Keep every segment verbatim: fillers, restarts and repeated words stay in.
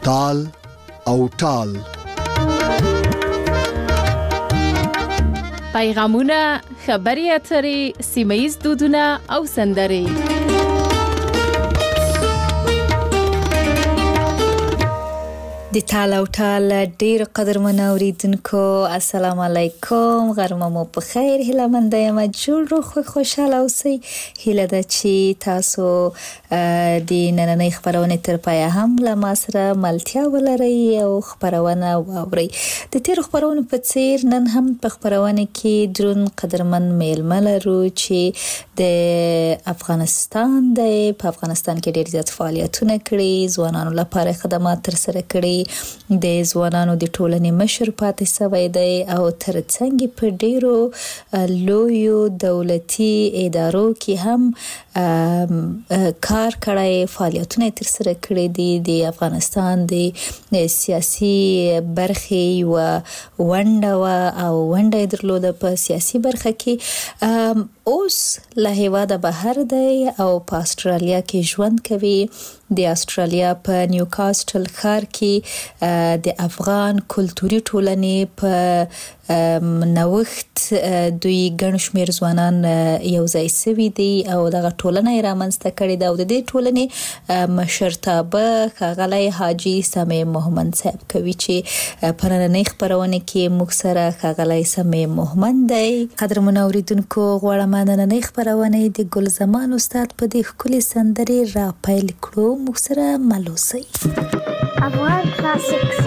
تال او ټال. پیغامونه، خبري اترې، سیمه‌ییز دودونه او سندرې. د تال او ټال ډیر قدرمن اوریدونکو، السلام علیکم، غرمه مو په خیر، هیله مند یم جوړ روغ خوشاله اوسئ. هیله ده چې تاسو د نننۍ خبرونه تر پایه هم له ما سره ملتیا ولرئ او خبرونه واورئ. د تیر خبرونو په څیر نن هم په خبرونه کې درون قدرمن میلمه لرو چې د افغانستان د په افغانستان کې ډیر زیات فعالیتونه کړي، ځوانانو لپاره خدمات تر سره کړي، د ځوانانو د ټولنې مشر پاتې شوی دی او ترڅنګ په ډیرو لویو دولتي ادارو کې هم کار کړی، فعالیتونه تر سره کړي دي. د افغانستان د سیاسي برخې و ونډه او ونډه درلوده په سیاسي برخه کې. اوس له هیواده بهر دی او په استرالیا کې ژوند کوي. د استرالیا په نیوکاسټل ښار کې د افغان کلتوري ټولنې په نوښت دوی ګڼ شمېر ځوانان یو ځای شوي دي او دغه ټولنه یې رامنځته کړې ده او د دې ټولنې مشرتابه ښاغلی حاجي سمیع محمد صاحب کوي چې په نننۍ خپرونه کې موږ سره ښاغلی سمیع محمد دی. قدرمنو اوریدونکو، غواړم نننۍ خپرونه د ګل زمان استاد په دې ښکلې سندرې را پیل کړو. موږ سره مل اوسئ. افغان کلاسیکس.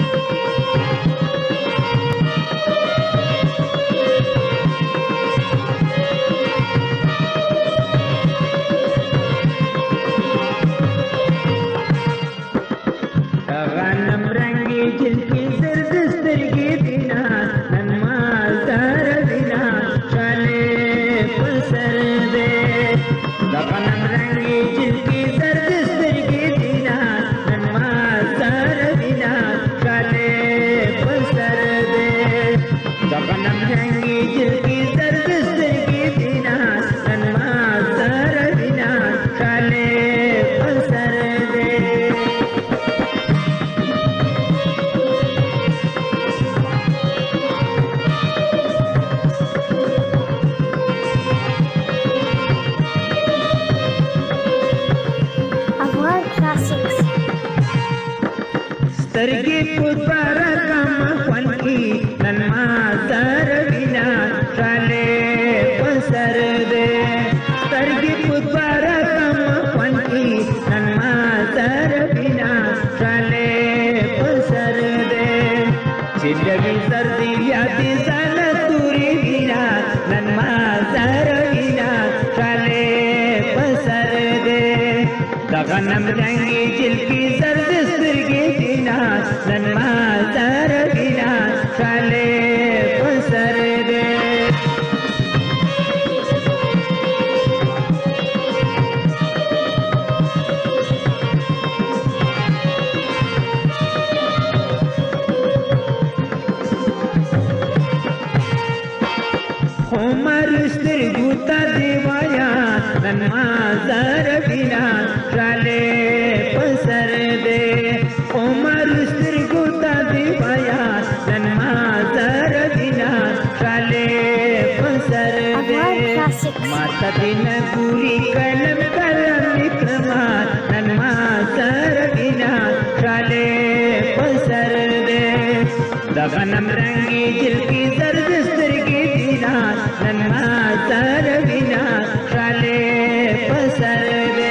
غنم رنگی جلکی زرد سترگی دینا ننمازدار دینا شاله پسر دے. غنم رنگی جلکی زرد سترگی دینا ننمازدار دینا شاله پسر دے. غنم رنگی جلکی زرد سترگی دینا ننمازدار دینا شاله پسر دے. سترگی پتبارا کام خوان کی ننمازدار بینا شاله پسر دے. سترگی پتبارا کام خوان کی ننمازدار بینا شاله پسر دے. چلوی سردی یادی سالا توری بینا ننمازدار بینا شاله پسر دے. غنم رنگی جلکی زرد سترگی دینا ننمازدار بینا شاله پسر دے. خمر سترگو تا دیوایا ننمازدار بینا شاله پسر دے. عمر سترگو تا دیوایا ننمازدار بینا شاله پسر دے. ماتا دین گوری کلم کلم اکرما ننمازدار بینا شاله پسر دے. دا غنم رنگی جلکی زرد سترگی دینا ننمازدار بینا شاله پسر دے.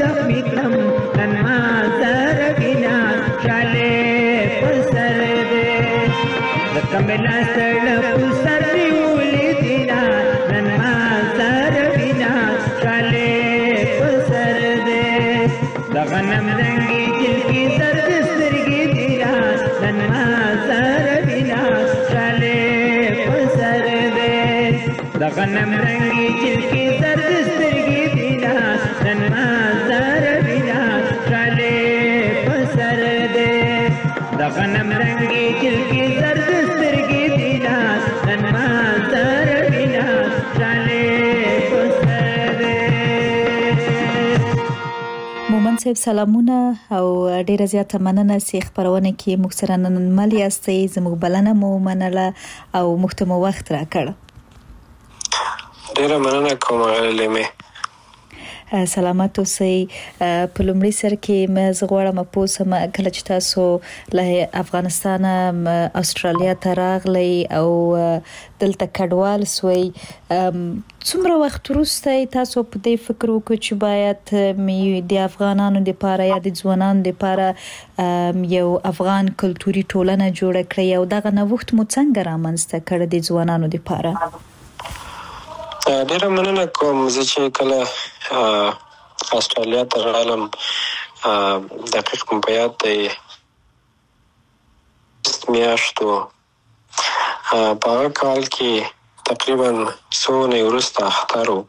زخمی کړم نن ما زر وینا شاله په سر دې زکه مې لاس تړل په سر نیولې دینا نن ما زر وینا شاله په سر دې د غنم رنګي دل کې زرد سترګې دینا نن ما زر وینا شاله په سر دې د غنم رنګي دل کې زرد سترګې دینا نن ما زر وینا شاله په سر دې د غنم رنګي دل کې زرد سترګې دینا نن ما زر وینا شاله په سر دې. مومن صاحب سلامونه او ډیره زیاته مننه چې خبرونه کې موږ سره نن مل یاستئ زموږ بلنه مو منله او موږ ته مو وخت راکړ. ډیره مننه کوم غلې سلامت اوسئ. په لومړي سر کې مې زغواړم پوسم کله چې تاسو له افغانستان استرالیا ته راغلی او دلته کډوال سوی څومره وخت وروسته تاسو په دې فکر وکړ چې باید د افغانانو لپاره یا د ځوانانو لپاره یو افغان کلتوري ټولنه جوړ کړئ او دغه نوښت مو څنګه رامنځته کړ د ځوانانو لپاره؟ ډیره مننه کوم زه چې کله استرالیا ته راغلم دقیق مو په یاد دی میاشتو په هغه کال کې تقریبا څو اونۍ وروسته اختر و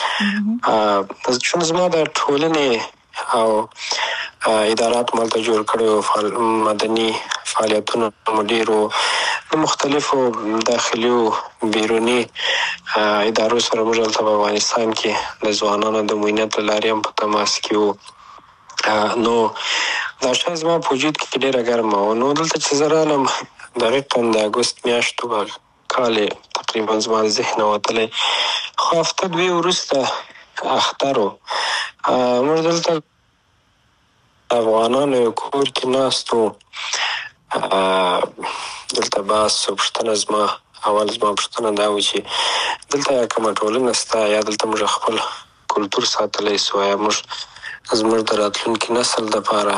چون زما د ټولنې او ادارات مالته جوړ کړي مدني فعالیتونه مو ډېر وو د مختلفو داخلي او بیروني ادارو سره موږ دلته په افغانستان کې د ځوانانو د معاینت له لارې هم په تماس کې وو. نو دا شی زما په وجود کې ډېره ګرمه وه. نو دلته چې زه رالم دقیقا د اګست میاشتو کال تقریبا زما د ذهنه وتلی خو هفته دوې وروسته اختر و. موږ دلته افغانانو یو کور کې ناست وو. دلته بحث او پوښتنه زما اول زما پوښتنه دا و چې دلته یا کومه ټولنه شته یا دلته موږ خپل کلتور ساتلی سو یا موږ زموږ د راتلونکي نسل دپاره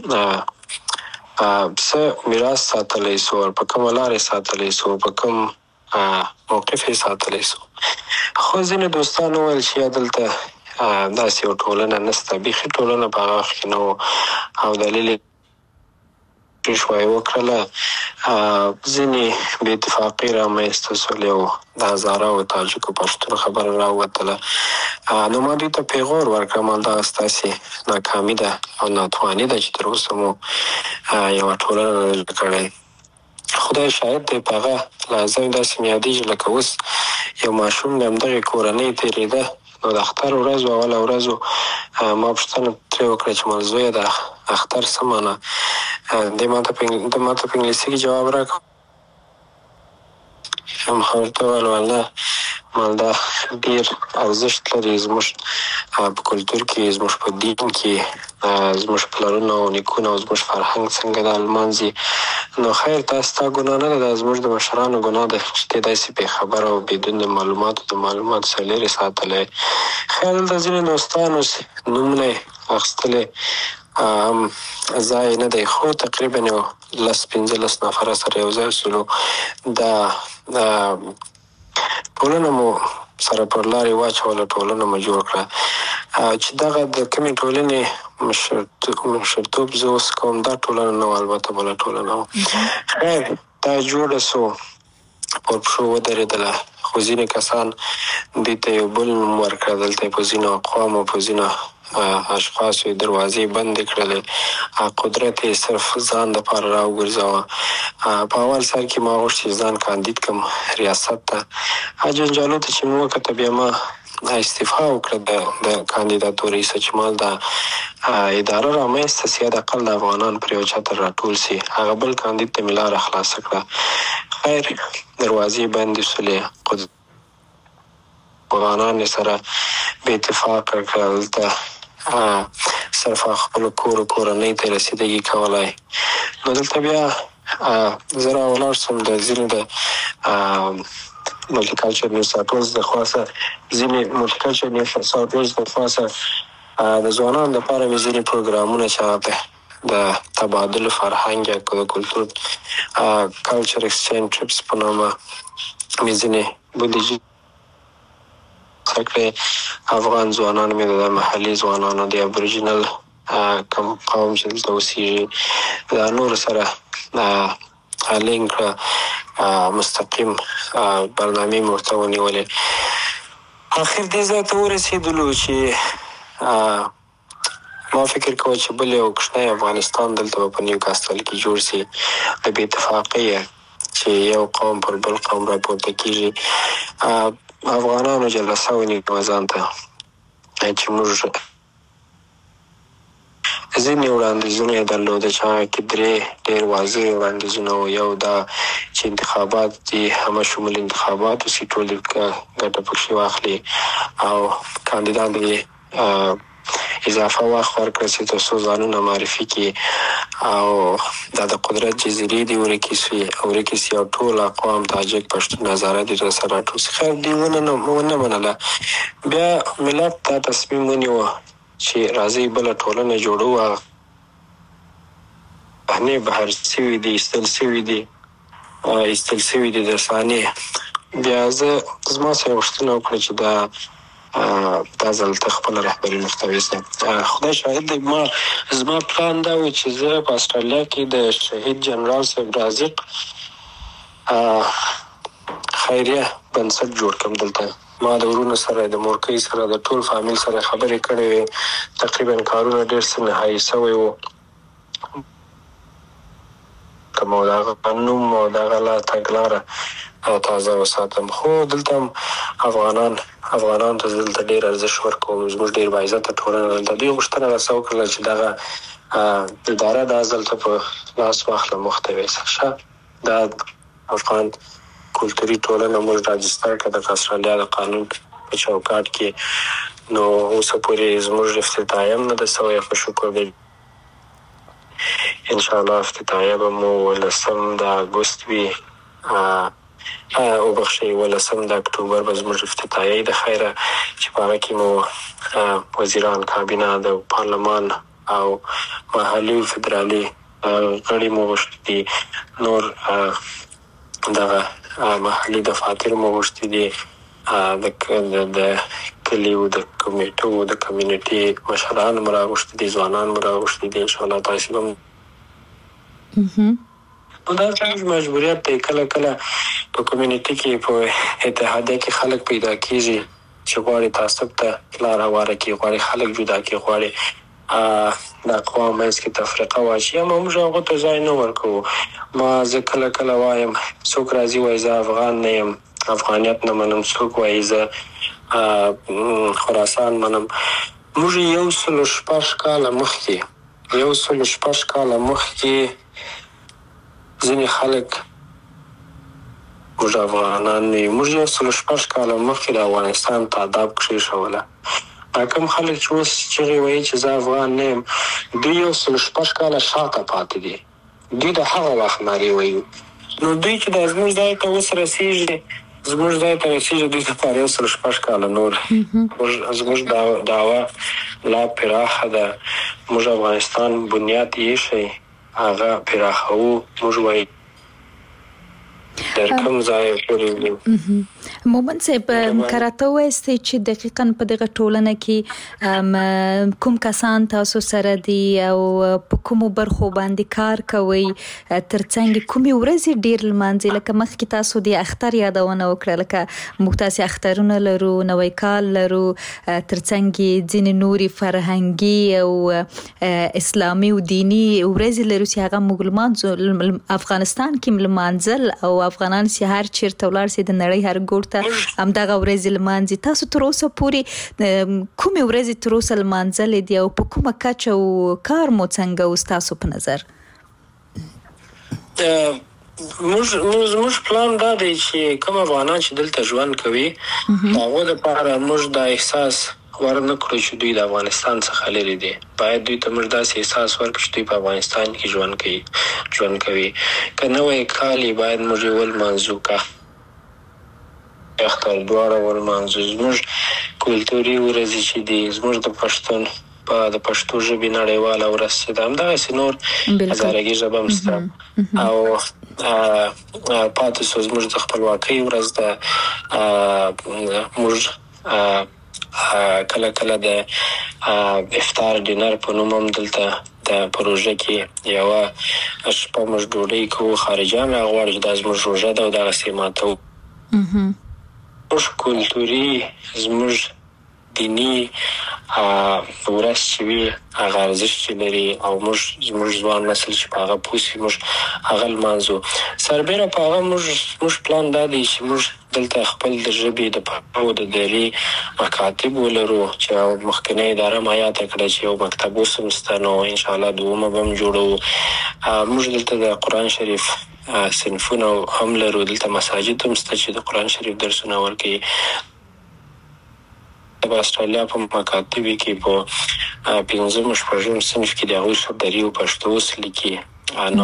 څه میراث ساتلی سو په کومه لارې ساتلی سو په کوم موقف یې ساتلی سو. خو ځینې دوستان وویل چې یا دلته داسې یو ټولنه نشته بیخي ټولنه په هغه وخت کې نه و او دلیل شوی وکړله ځینې بې اتفاقي رامنځته سول یو د هزاره او تاجکو پښتون خبره راووتله. نو ما دوی ته پیغور ورکړم همدغه ستاسې ناکامي ده او ناتواني ده چې تر اوسه مو یوه ټولنه نه کړی. خدای شاهد دی په هغه لحظه مې داسې مې یادېږي لکه اوس یو ماشوم د همدغې کورنۍ تېرېده. نو د اختر ورځ و اوله ورځ ما پوښتنه ترې وکړه چې مال زویه د اختر څه معنی دی ماته په انګلیسي کې جواب راکړ. ما ورته وویل والله مال دا ډېر ارزښت لري زموږ په کلتور کې زموږ په دین کې زموږ پلرونه او نیکونه او زموږ فرهنګ څنګه دا لمانځي. نو خیر دا ستا ګناه نه ده دا زموږ د مشرانو ګناه ده چې دی داسې بې خبره او بدون د معلوماتو د معلوماتو څخه لرې ساتلی. خیر دلته ځینې دوستانو نومونه یې اخیستلی هم ځای نه دی خو تقریبا یو لس پنځلس نفره سره یو ځای شولو. دا ټولنه مو سره پر لارې واچوله ټولنه مو جوړ کړه چې دغه د کومې ټولنې مشرتوب زه اوس کوم دا ټولنه نه وه البته بله ټولنه وه. خیر دا جوړه سو پر پښو ودرېدله خو ځینې کسان دې ته یو بل نوم ورکړه. دلته یې په ځینو اقوامو په ځینو اشخاصو یې دروازې بندې کړلې قدرت یې صرف ځان دپاره راوګرځوه. په اول سر کې ما غوښت چې ځان کاندید کړم ریاست ته جنجالو ته چې مې وکته بیا ما استعفا وکړه د د کاندیداتورې څخه چې مال دا اداره رامنځته سي د اقل د افغانان پر یو چتر راټول سي هغه بل کاندید ته مې لاره خلاصه کړه. خیر دروازې بندې شولې افغانان سره بې اتفاقه کړه. دلته صرف خپلو کور کورنۍ ته رسیدګي کولای. نو دلته بیا زه راولاړ شوم د ځینو د ملټي کلچر نیوز ساټورز د خوا څخه ځینې ملټي کلچر نیوز ساټورز د خوا څخه د ځوانانو لپاره مې ځینې پروګرامونه چې هغه د تبادل فرهنګ یا د کلتور کلچر اکسچینج ټریپس په نامه مې ځینې بودیجې کړې. افغان ځوانان مې د محلي ځوانانو د ابوریجنل کوم قوم چې دلته اوسېږي دا نور سره لینک کړه، مستقیم برنامې مې ورته ونیولې. اخر دې ځای ته ورسېدلو چې ما فکر کوه چې بل یو کوچنی افغانستان دلته به په نیوکاسټل کې جوړ شي د بې اتفاقۍ چې یو قوم پر بل قوم راپورته کېږي. افغانانو جلسه ونیوه ځان ته چې موږ ځینې وړاندیزونه یې درلوده چې هغه کې درې ډېر واضح وړاندیزونه وو. یو دا چې انتخابات دي همه شمول انتخابات وسي، ټول ګټه پکښې واخلي او کاندیدان یې اضافه وخت ورکړه چې تر څو ځانونه معرفي کړي او دا د قدرت جزیرې دي ورکې سي ورکې سي او ټول اقوام تاجک پښتون هزاره دي ورسره راټول سي. خیر دوی ونه منله. بیا ملت دا تصمیم ونیوه چې راځئ بله ټولنه جوړو. صحنې بهر سوي دي، ایستل سوي دي ایستل سوي دي د صحنې. بیا زه زما سره غوښتنه وکړه چې دا دا ځل ته خپله رهبري مخته ویسم. خدای شاهد دی، ما زما پلان دا و چې زه په استرالیا کې د شهید جنرال صاحب رازق خیریه بنسټ جوړ کړم. دلته ما د ورونو سره د مورکۍ سره د ټول فامیل سره خبرې کړې وې. تقریبا کارونه ډېر څه نهایي سوی وو. کوم او د هغه نوم او د هغه لا تګلاره تازه وساتم. خو دلته هم افغانان افغانانو ته دلته ډېر ارزښت ورکوم. زموږ ډېر باعزته ټولنه دلته. دوی غوښتنه راسره وکړله چې دغه اداره دا ځل ته په لاس واخله مخته ویسه. ښه دا افغان کلتوري ټولنه موږ راجستر کړه د استرالیا د قانون په چوکاټ کې. نو اوسه پورې زموږ افتتاحیه هم نه ده سوی. په شکر دی انشاءالله افتتاحیه به مو ولسم د اګوست وي وبخښئ ولسم د اکتوبر به زموږ افتتاحیه د خیره چې په هغه کې مو وزیران کابینه د پارلمان او محلي فدرالي غړي مو غوښتي دي. نور دغه محلي دفاتر مو غوښتي دي. د کلیو د کمیټو د کمیونټي مشران مو راغوښتي دي، ځوانان مو راغوښتي دي. انشاءالله تاسې به نو دا زموږ مجبوریت دی. کله کله په کمیونټي کې په اتحادیه کې خلک پیدا کېږي چې غواړي تعصب ته لار هواره کړي، غواړي خلک جدا کړي، غواړي د اقوام منځ کې تفرقه واچوي. اما موږ هغو ته ځای نه ورکوو. ما زه کله کله وایم څوک راځي وایي زه افغان نه یم، افغانیت نه منم. څوک وایي زه خراسان منم. موږ یو سلو شپږ کاله مخکې یو سلو شپږ کاله مخکې ځینې خلک موږ افغانان نه یو. موږ یو سلو شپږ کاله مخکې د افغانستان تعداد کېښوله. دا کوم خلک چې اوس چغې وایي چې زه افغان نه یم، دوی یو سلو شپږ کاله شاته پاتې دي. دوی د هغه وخت نارې وایي. نو دوی چې دا زموږ ځای ته اوس رسېږي زموږ ځای ته رسېږي دوی لپاره یو سل شپږ کاله نور. زموږ دعوه لا پراخه ده. موږ افغانستان بنیاد ایښی، هغه پراخوو. موږ وایي در کوم ځای پورې وي. مومن صاحب کراته وایستئ چې دقیقاً په دغه ټولنه کې کوم کسان تاسو سره دي او په کومو برخو باندې کار کوئ، ترڅنګ کومې ورځې ډېر لمانځئ؟ لکه مخکې تاسو د اختر یادونه وکړه، لکه موږ تاسې اخترونه لرو، نوی کال لرو، ترڅنګ ځینې نورې فرهنګي او اسلامي او دیني ورځې لرو چې هغه موږ لمانځو. افغانستان کې لمانځل او افغانان چې هر چیرته ولاړ سي د نړۍ هر ګوټ ته همدغه ورځې لمانځي. تاسو تر اوسه پورې کومې ورځې تر اوسه لمانځلې دي او په کومه کچه او کار مو څنګه و ستاسو په نظر؟ زموږ پلان دا دی چې کوم افغانان چې دلته ژوند کوي هغو دپاره موږ دا احساس ورنه کړو چې دوی د افغانستان څخه لرې دي. باید دوی ته موږ داسې احساس ورکړو چې دوی په افغانستان کې ژوند کوي ژوند کوي که نوی کال یې باید موږ یې ولمانځو، که اختر دواړه ولمانځو. زموږ کلتوري ورځې چې دي زموږ د پښتون په د پښتو ژبې نړیواله ورځ چې ده همدغسې نور هزارګي ژبه هم شته او پاتې شو زموږ د خپلواکۍ ورځ ده. موږ کله کله د افطار ډینر په نوم هم دلته د پروژه کې یوه شپه موږ ډوډۍ کوو، خارجیان راغواړي چې دا زموږ روژه ده او دغسې ماتوو. زموږ کلتوري زموږ دیني ورځ چې وي هغه ارزښت چې لري او موږ زموږ ځوان نسل چې په هغه پوه شي موږ هغه لمانځو. سربیره په هغه موږ زموږ پلان دا دی چې موږ دلته خپل د ژبې د پښتو د دري مکاتب ولرو چې مخکنۍ اداره ما یاده کړه چې یو مکتب اوس هم شته، نو انشاءالله دومه به هم جوړوو. موږ دلته د قرآن شریف صنفونه هم لرو، دلته مساجد هم شته چې د قرآن شریف درسونه ورکوي. په استرالیا په مکاتبې کې په پنځم شپږم صنف کې د هغوی ښه دري او پښتو اوس لیکي. نو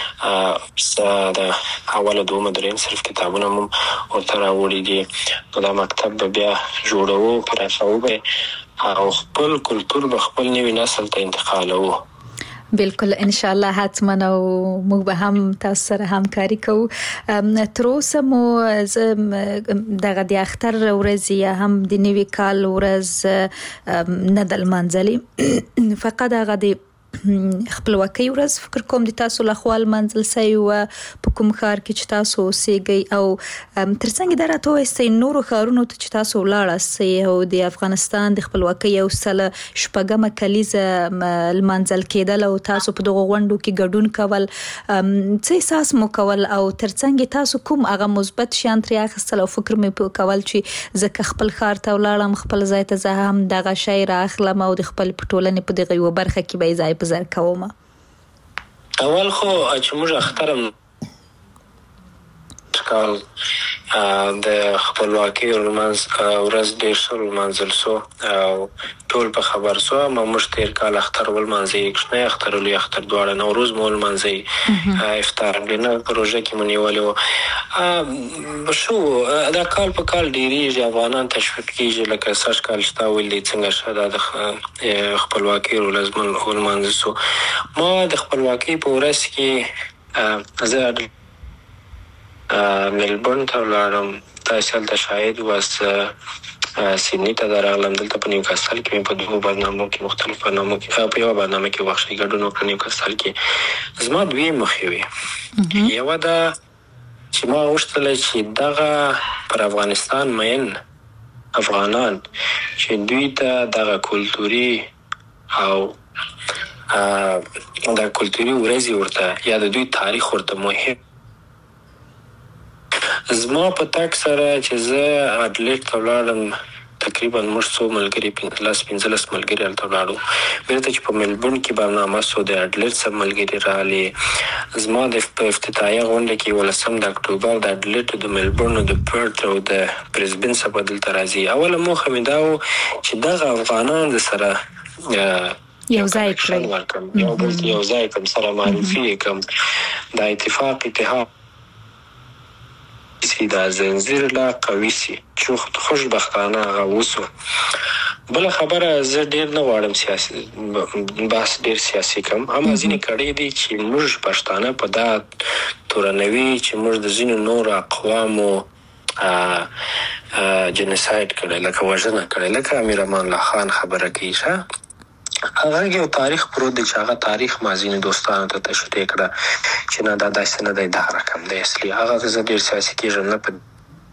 د اوله دومه درېیم صنف کتابونه هم ورته راوړي دي. نو دا مکتب به بیا جوړوو، پراخوو به او خپل کلتور به خپل نوي نسل ته انتقالوو. بالکل ان شاء الله حتما او موږ به هم تاسو سره همکاري کوو. تر اوسه مو دغه د اختر ورځ یا هم د نوي کال ورځ نه د لمانځلې، فقط هغه د خپلواکۍ ورځ فکر کوم د تاسو له خوا لمانځل سوی وه په کوم ښار کې چې تاسو اوسېږئ، او ترڅنګ دا راته ووایاست نورو ښارونو ته چې تاسو ولاړاست او د افغانستان د خپلواکۍ یو سل شپږمه کلیزه لمانځل کېدل او تاسو په دغو غونډو کې ګډون کول، څه احساس مو کول او ترڅنګ تاسو کوم هغه مثبت شیان ترې اخیستل او فکر مې کول چې زه خپل ښار ته ولاړم خپل ځای ته زه هم دغه شی رااخلم او د خپل په ټولنې په دغه یوه برخه کې به یې ځای په ځای کوم؟ اول خو چې موږ اخترم کال د خپلواکۍ ورځ ډېر ښه ولمانځل سو او ټول په خبر سو. ما موږ تېر کال اختر ولمانځئ، کوچنی اختر او لوی اختر دواړه، نوروز مو ولمانځئ، افطار ډینر په روژه کې مو نیولې وه. شو دا کال په کال ډېرېږي، افغانان تشویق کېږي لکه سږ کال چې تا ویل دی څنګه ښه دا د خپلواکۍ ورځ ولمانځل سو. ما د خپلواکۍ په ورځ کې زه ملبورن ته ولاړم، داسې هلته شاهد واسه سیدني ته درغلم. دلته په نیوکاسل کې مې په دوو برنامو کې مختلف برنامو کې په یوه برنامه کې بخښئ ګډون وکړه نیوکاسل کې. زما دوې موخې وې. یوه دا چې ما غوښتله چې دغه پر افغانستان مین افغانان چې دوی ته دغه کلتوري او دغه کلتوري ورځې ورته یا د دوی تاریخ ورته مهم. زما په تګ سره چې زه اډلیډ ته ولاړم، تقریبا موږ څو ملګري پنځلس پنځلس ملګري هلته ولاړو. بیرته چې په ملبورن کې برنامه سو د اډلیډ څخه ملګري راغلي. زما د افتتاحیه غونډه کې ولسم د اکتوبر د اډلیډ د ملبورن د پرت او د برزبن څخه به دلته راځي. اوله موخه مې دا و چې دغه افغانان د سره یو ځای کړئ، یو بل یو ځای کړم، سره معرفي یې کړم، د اتفاق اتحاد دا زنځیر لا قوي سي چې خوشبختانه هغه وسو. بله خبره زه ډېر نه غواړم سیاسي بحث ډېر سیاسي کم، اما ځینې کړۍ دي چې موږ پښتانه په دا تورنوي چې موږ د ځینو نورو اقوامو جنسایډ کړی، لکه وژنه کړی، لکه امیر امان الله خان خبره کوي ښه هغه یو تاریخ پروت دی چې هغه تاریخ ما ځینې دوستانو ته تشریح کړه چې نه دا داسې نه دی، دا رقم دی اصلي. هغه ته زه ډېر سیاسي کېږم نه په.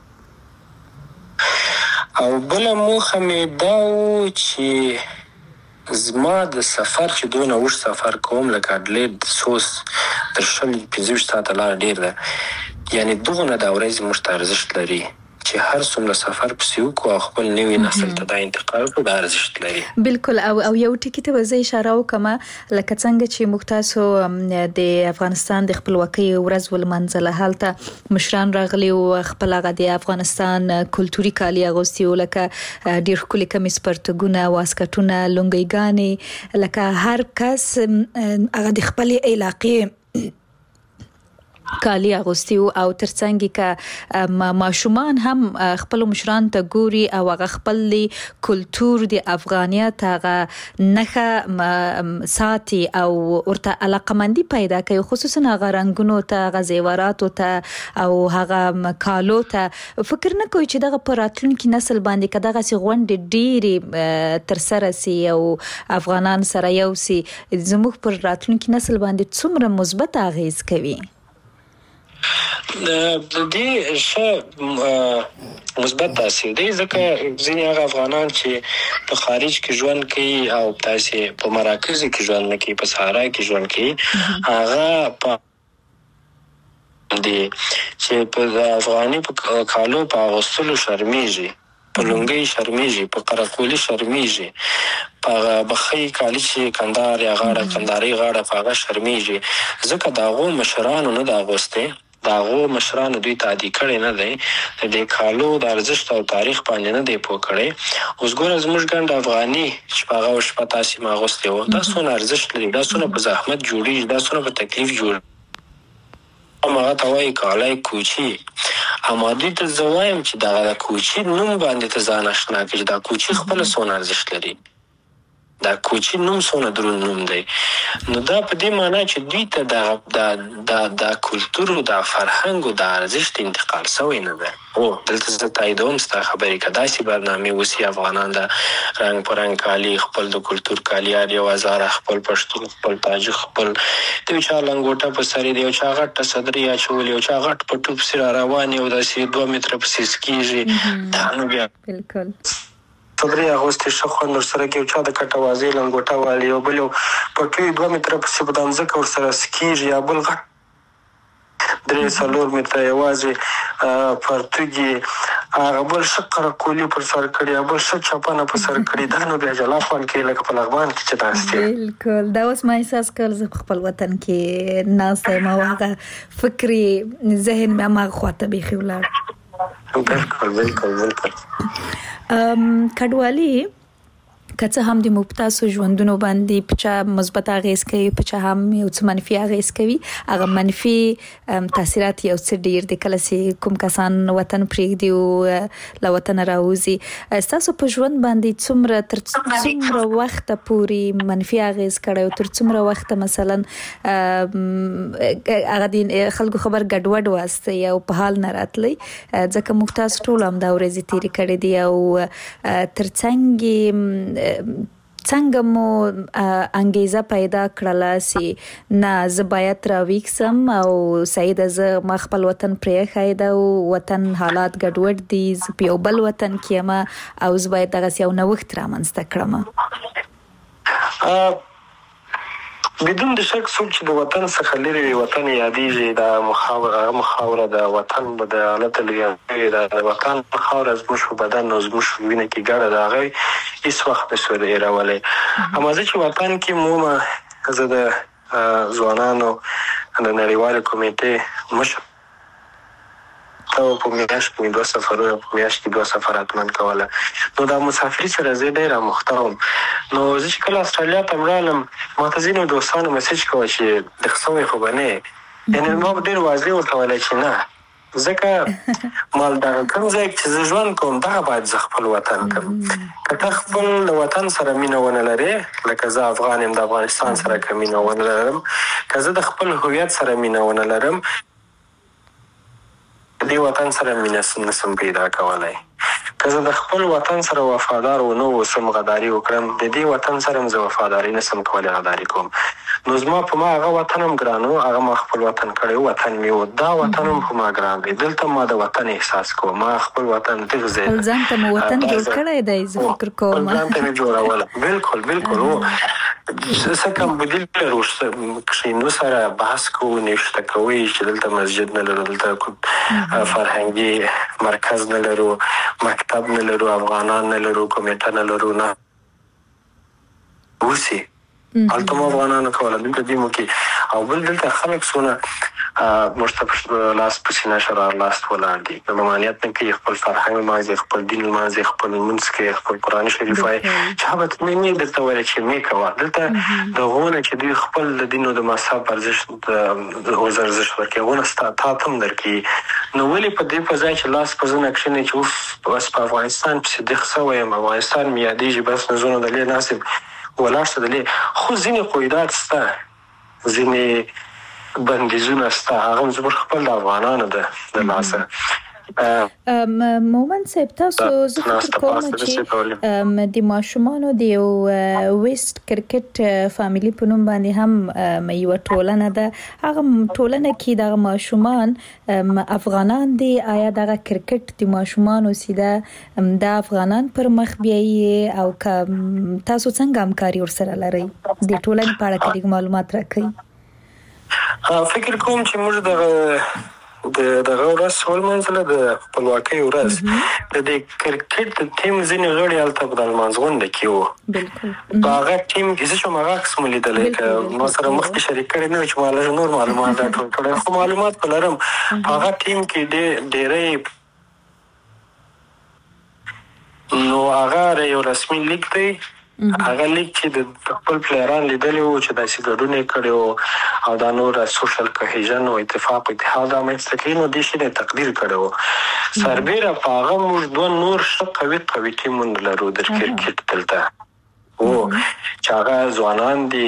او بله موخه مې دا و چې زما د سفر چې دونه اوږد سفر کوم لکه اډلیډ سوس تر شل پنځه ویشت ساعته لاره ډېر ده، یعنې دغونه دا ورځې موږ ته ارزښت لري چې هر څومره سفر پسې وکړو او خپل نوي نسل ته دا انتقال کړو، دا ارزښت لري. بالکل. او او یو ټکي ته به زه اشاره وکړم، لکه څنګه چې موږ تاسو د افغانستان د خپلواکۍ ورځ ولمانځله، هلته مشران راغلي او خپل هغه د افغانستان کلتوري کالي اغوستي وو، لکه ډېر ښکلي کمیس پرتګونه، واسکټونه، لونګۍ، لکه هر کس هغه د خپلې علاقې کالی اغوستي او ترڅنګ کې ماشومان هم خپل مشران ته ګوري او هغه خپل کلچر د افغانیت هغه نخه ساتي او ورته علاقمندي پیدا کوي خصوصا هغه رنگونو ته غزیوراتو ته او هغه کالو ته فکر نه کوي چې دغه پراتلونکو نسل باندې کداغه سي غونډې ډيري تر سره سي او افغانان سره یو سي زموږ پر راتلونکو نسل باندې څومره مثبت اغیز کوي د دې څه مثبت تاثیر دی ځکه ځینې هغه افغانان چې په خارج کې ژوند کوي او تاسو په مراکز کې ژوند نه کوي په صحرا کې ژوند کوي هغه په دي چې په افغاني په کالو په اغوستلو شرمېږي په لونګۍ شرمېږي په قراقولي شرمېږي په بخۍ کالي چې کندهار یا غاړه کندهاري غاړه په هغه شرمېږي ځکه د هغو مشرانو نه د اغوستی د هغو مشرانو دوی ته عادي کړی نه دی د دې کالو د ارزښت او تاریخ باندې نه دی پوه کړی اوس ګوره زموږ ګنډ افغاني چې په هغه شپه تاسې ما اغوستی وو دا څونه ارزښت لري دا څونه په زحمت جوړېږي دا څونه په تکلیف جوړېږي هغه ته وایي کالی کوچي اما دوی ته زه وایم چې دغه د کوچي نوم باندې ته ځان اشنا کړي چې دا کوچي خپله څونه ارزښت لري دا کوچي نوم څونه دروند نوم دی نو دا په دې معنا چې دوی ته د د د کلتور او د فرهنګ او د ارزښت انتقال شوی نه دی او دلته زه تاییدوم ستا خبرې که داسې برنامې وسي افغانان د رنګ په رنګ کالي خپل د کلتور کالي هر یو هزاره خپل پښتون خپل تاجک خپل د یو چا لنګوټه په سر یې د یو چا غټه صدرۍ اچولې یو چا غټ پټو پسې را روان یې او داسې دوه متره پسې سکېږي دا نو بیا بالکل صدرۍ اغوستې ښه خوند ورسره کوي یو چا د کټه وازې لنګوټه والي یو بل یو پټو یې دوه متره پسې په دمځکه ورسره سکېږي یا بل غټ درې څلور متره یوازې پرتوګ یې هغه بل ښه قرقولي پر سر کړي یا بل ښه چپنه په سر کړي دا نو بیا جلا خوند کوي لکه په لغمان کې چې ناست یې بالکل دا اوس ما احساس کړ زه په خپل وطن کې ناست یم او هغه فکري ذهن مې هماغه خواته بیخي ولاړ بالکل بالکل بالکل کډوالي که څه هم د مبتاسو ژوندونو باندې په چا مثبت اغیز کوي په چا هم یو څه منفي اغیز کوي هغه منفي تاثیرات یو څه ډیر د کله چې کوم کسان وطن پرېږدي او له وطن راوځي ستاسو په ژوند باندې څومره تر څومره وخته پورې منفي اغیز کړی او تر څومره وخته مثلا هغه د خلکو خبر ګډوډ واسطه یا په حال نه راتلی ځکه موږ تاسو ټول هم دا ورځې تېرې کړې دي او تر څنګه څنګه مو انګیزه پیدا کړله چې نه زه باید راویښسم او سعید زه ما خپل وطن پرېښی ده او وطن حالات ګډوډ دي زه په یو بل وطن کې یم او زه باید دغسې یو نوښت رامنځته کړم بدون د شک څوک چې د وطن څخه لرې وي وطن یادېږي دا مخاوره د وطن به د حالت لرې د وطن خاوره زموږ په بدن او زموږ په وینه کې ګډه ده هغه هېڅ وخت نشو هېرولی اما زه چې وطن کې مومه زه د ځوانانو د نړیوالې کمیټې مشر په میاشت کې دوه سفرونه په میاشت کې دوه سفر حتمن کوله نو دا مسافري سره زه ډېره مخته وم نو زه چې کله استرالیا ته ولاړم ما ته ځینو دوستانو میسج کوه چې دغه سوی خو به نه یې یعنې ما به ډېر واضح ورته ویلی چې نه ځکه ما دغه کوم ځای چې زه ژوند کوم دغه باید زه خپل وطن کړم که ته خپل د وطن سره مینه ونه لرې لکه زه افغان یم د افغانستان سره که مینه ونه لرم که زه د خپل هویت سره مینه ونه لرم د دې وطن سره مینه نسم پیدا کولی که زه د خپل وطن سره وفادار ونه اوسم غداري وکړم د دې وطن سره هم زه وفاداري نسم کولی غداري کوم نو زما په ما هغه وطن هم ګران و هغه ما خپل وطن کړی وطن مې و دا وطن هم په ما ګران دی دلته ما د وطن احساس کوم ما خپل وطن دغه ځای خپل ځان ته مو وطن جوړ کړی دی زه فکر کوم خپل ځان ته مې جوړولی بالکل بالکل و څه کم بدیل لرو کښېنو سره بحث کوو نوشته کوئ چې دلته مسجد نه لرو دلته فرهنګي مرکز نه لرو مکتب نه لرو افغانان نه لرو کمیټه نه لرو نه اوسي هلته مو افغانانو کوله دلته دې مو کې او بل دلته خلک څونه مرتب لاس په سینه شرار لاس ولاړ دي ممانعت نه کوي خپل فرهنګ مازه خپل دین مازه خپل منځ کې خپل قرآن شریف وایي چې هغه ته مې دلته وایي چې مې کوه دلته د غونه چې دوی خپل د دین او د مذهب ارزښت د اوزر ارزښت ورکوي غونه ستا تا هم درکوي نو ولې په دې په ځای چې لاس په زنه کښېني چې اوف بس په افغانستان پسې دېخ سوی یم افغانستان مې یادېږي بس نظونه د لې ناسب ولاړ شه د لې خو ځینې قیودات شته ځینې بندیزونه شته هغه زموږ خپل د افغانانو ده د لاسه مومن صاحب تاسو زه فکر کوم چې د ماشومانو د یو ویسټ کرکټ فامیلی په نوم باندې هم یو ټولنه ده هغه ټولنه کې د ماشومان افغانان دي آیا د کرکټ د ماشومانو سیده د افغانان پر مخ بیایي او تاسو څنګه همکاري ورسره لرئ د ټولنې په اړه کې معلومات راکړئ فکر کوم چې موږ د د دغه ورځ ولمانځله د خپلواکۍ ورځ د دې کرکټ د ټیم ځینې غړي هلته په د لمانځغونډه کې وو په هغه ټیم کې زه شوم هغه عکس مو لیدلی که ما سره مخکې شریک کړی نه وي چې ما لږ نور معلومات راټول کړی خو معلومات په لرم په هغه ټیم کې ډېری نو هغه یو رسمي لیک دی هغه لیک چې د خپل پلیران لیدلی وو چې داسې ګډون یې کړی وو او دا نور سوشل کوهیژن او اتفاق اتحاد رامنځته کوي نو دې شي نه تقدیر کړی وو سربیره په هغه موږ دوه نور ښه قوي قوي ټیمونه لرو د کرکټ دلته و چې هغه ځوانان دي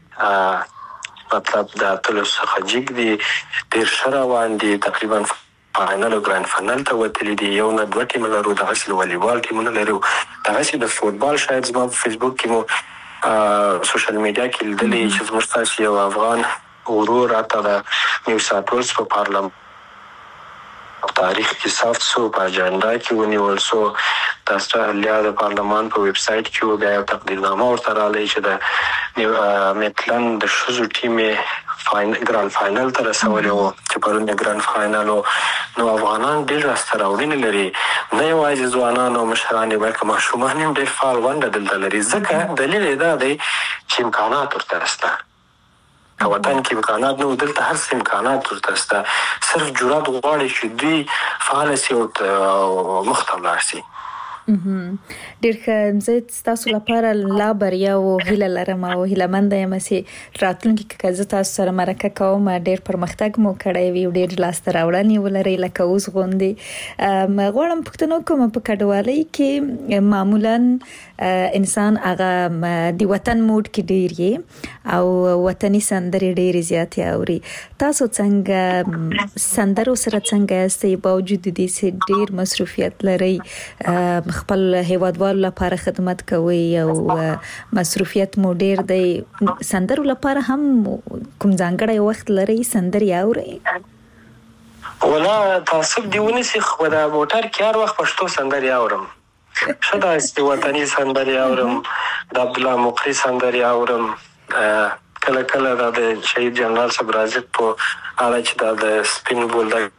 مطلب د اتلو څخه جګ دي ډېر ښه روان دي تقریبا فاینل او ګرانډ فاینل ته وتلي دي یو نه دوه ټیمه لرو دغسې د والیبال ټیمونه لرو دغسې د فوټبال شاید زما په فیسبوک کې مو سوشل میډیا کې لیدلی چې زموږ ستاسې یو افغان ورور راته د نیو ساوث ویلز په پارلمان تاریخ کې ثبت سو په اجنډا کې ونیول سو د استرالیا د پارلمان په ویب سایټ کې و بیا یو تقدیرنامه ورته راغلی چې د میټلند د ښځو ټیم یې ګرانډ فاینل ته رسولی و چې پرون یې ګرانډ فاینل و نو افغانان ډېر لاسته راوړنې لري نه یوازې ځوانان او مشران یې بلکې ماشومان هم ډېر فعال ونډه دلته لري ځکه دلیل یې دا دی چې امکانات ورته شته که وطن کې امکانات نه و دلته هر څه امکانات ورته شته صرف جرات غواړي چې دوی فعاله سي او مخ ته ولاړ سي ډېر ښه زه ستاسو لپاره لا بریا او هیله لرم او هیلهمنده یم چې راتلونکي کې که زه تاسو سره مرکه کوم ډېر پرمختګ مو کړی وي او ډېر لاسته راوړنې ولرئ لکه اوس غوندې غواړم پوښتنه وکړم په کډوالۍ کې معمولا انسان هغه د وطن موډ کې ډېر یې او وطني سندرې ډېرې زیاتې اوري تاسو څنګه سندرو سره څنګه یاستئ باوجود د دې چې ډېر مصروفیت لرئ خپل هیوادوالو لپاره خدمت کوي او مصروفیت مو ډېر دی سندرو لپاره هم کوم ځانګړی وخت لرئ سندرې اورئ ولا تعصب دی ونیسي خو د موټر کې هر وخت پښتو سندرې اورم ښه داسې وطني سندرې اورم د عبدالله مقري سندرې اورم کله کله دا د شهید جنرال صاحب رازق په اړه چې دا د سپین بولدک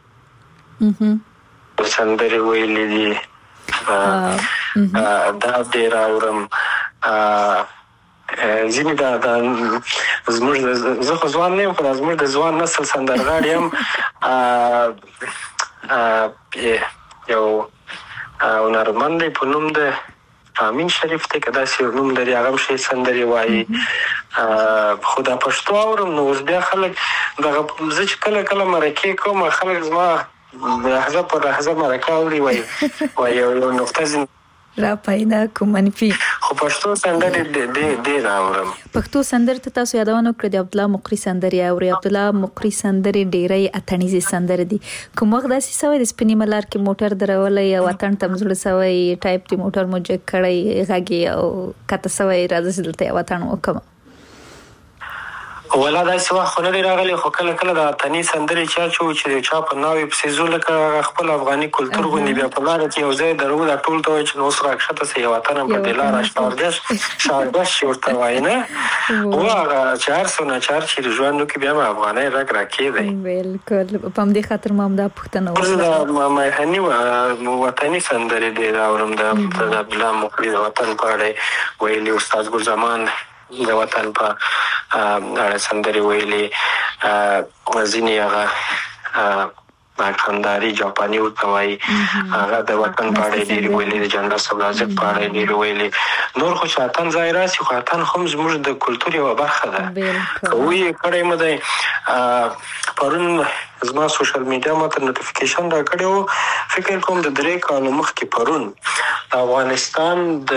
سندرې ویلي دي دا ډېر اورم ځینې دا زموږ زه خو ځوان نه یم خو دا زموږ د ځوان نسل سندرغاړي هم یو هنرمند دی په نوم د امین شریف دی که داسې یو نوم لري هغه هم ښې سندرې وایي خو دا پښتو اورم نو اوس بیا خلک دغه زه چې کله کله مرکې کوم خلک زما لحظه په لحظه مرکه اوري وایي وایي یو نقطه ځینې را پیدا کو منفي خو پښتو سندرې ډېر اورم پښتو سندرې ته تاسو یادونه وکړه د عبدالله مقري سندرې اورئ عبدالله مقري سندرې ډېرې اتڼیزې سندرې دي کوم وخت داسې سوی د سپینې ملار کې موټر درولی او اتڼ ته م زړه سوی ټایپ د موټر مو جګ کړی غږ یې او کته سوی راځه چې دلته یو اتڼ وکړم ولا داسې وخت خو نه دی راغلی خو کله کله د اتڼي سندرې چا چې و چې د چا په ناوې پسې ځو لکه خپل افغاني کلتور غوندې بیا په لاره کې یو ځای درو دا ټول ته وایي چې نو اوس راکښته سه یو اتڼ هم په دې لاره شاردش شاردش چې ورته وایي نه و هغه چې هر څه ناچار چې ژوند وکړي بیا م افغانۍ رګ راکېدی بلکل په همدې خاطر ما همدا پوښتنه وکړه زه د میهني وطني سندرې ډېر اورم د عبدالله مقري د وطن په اړه ویلي استاد ګل زمان د وطن په اړه سندرې ویلي ځینې هغه کندهاري جاپاني ورته وایي، هغه د وطن په اړه یې ډېرې ویلي، د جنرال صبرازق په اړه یې ډېرې ویلي. نور خو چې اتن ځای راسي، خو اتن هم زموږ د کلتور یوه برخه ده. که ویې کړی مو دی، پرون زما سوشل میډیا ما ته نوټیفیکیشن را کړی و، فکر کوم د درې کالو مخکې پرون د افغانستان د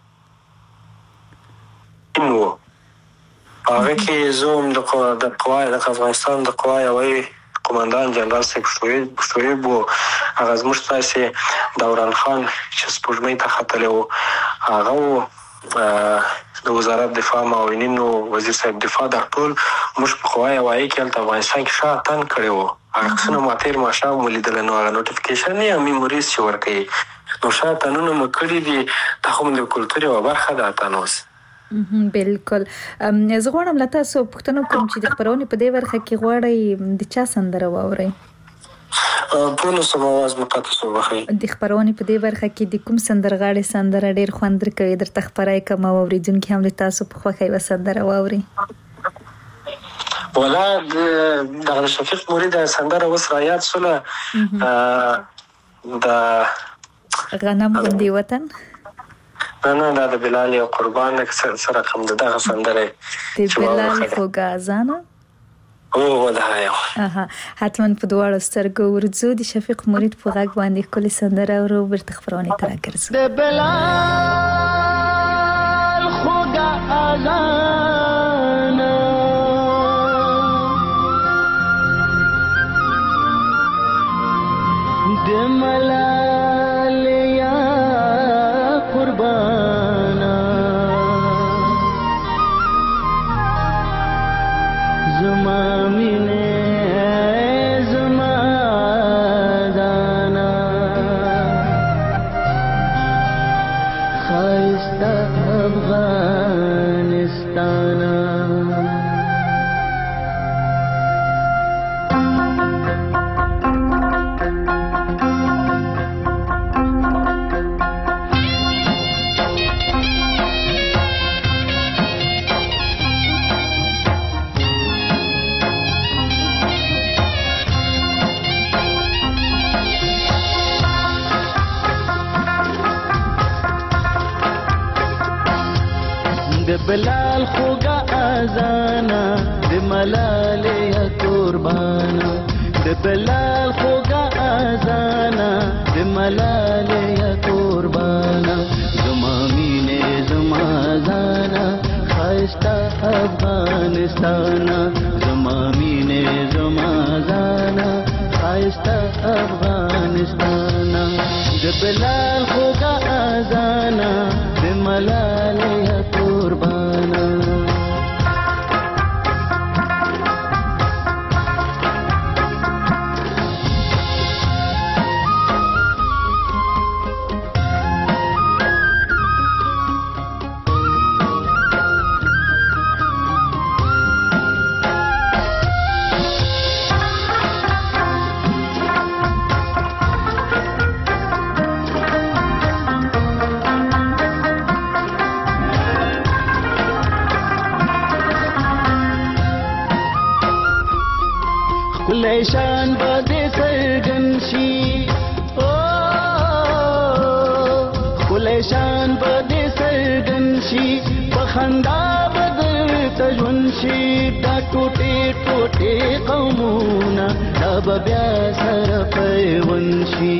و هغه کې زه هم د قوا د افغانستان د قوا یوه قماندان جنرال صاحب شعیب و، هغه زموږ تاسې دوران خان چې سپوږمۍ ته ختلی و، هغه و د وزارت دفاع معاونین و وزیر صاحب دفاع، دا ټول موږ په قوا هوایي کې هلته افغانستان کې ښه اتن کړی و. هغه عکسونه ما تېر ماښام ولیدله، نو هغه نوټیفیکیشن یا میموریز چې ورکوي، نو ښه اتنونه مو کړي دي. دا خو د کلتور یوه برخه ده اتن اوس. بالکل. زه غواړم له تاسو پوښتنه وکړم چې د خپرونې په دې برخه کې غواړئ د چا سندره واورئ؟ پوه نه شوم، اواز مو قطع شو، بخښئ. د خپرونې په دې برخه کې د کوم سندرغاړي سندره ډېر خوند درکوي، درته خپره یې کړم او اورېدونکي هم د تاسو په خوښه یوه سندره واوري؟ والا دغه شفیق مرید سندره اوس رایاد شوله، د غنم غوندې وطن. نه نه دا د بلال او قربان سره کوم دغه سندره د بلال خوږه اذانه. او دا یو اها حتما په دواړو سترګو ورځو د شفیق مرید په غږ باندې ښکلې سندره اورو، بیرته خپرونې ته راګرځو. د بلال خوږه اذانه د ملال یا قربانا زما مینه زما دانا خایسته افغانستانا. د بلال خوږه اذانه د ملالې قربانه، د بلال خوږه اذانه د ملالې قربانه زما مینې زما ځانه ښایسته افغانستانه، زما مینې زما ځانه ښایسته افغانستانه. د بلال خوږه اذانه د ملالې قربانا شان بده سرګن شي، او خله شان بده سرګن شي، په خندا بدل تجون شي، دا ټوټه ټوټه قومونه دا بیا سره پیون شي،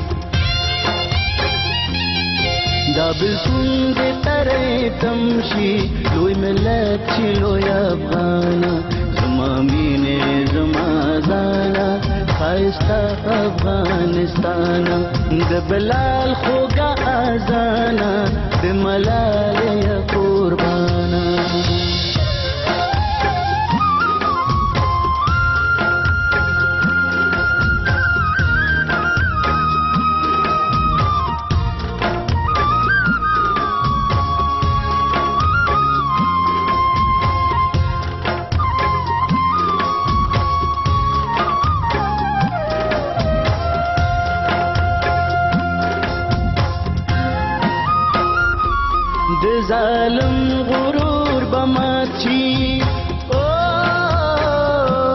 دا بسون دې ترې تمشي لوی ملت چې لوی افغانا زما مینې زما ځانا ښایسته افغانستانا. د بلال خوږه اذانه د ملالې قربانا. د ظالم غرور بمات شي، او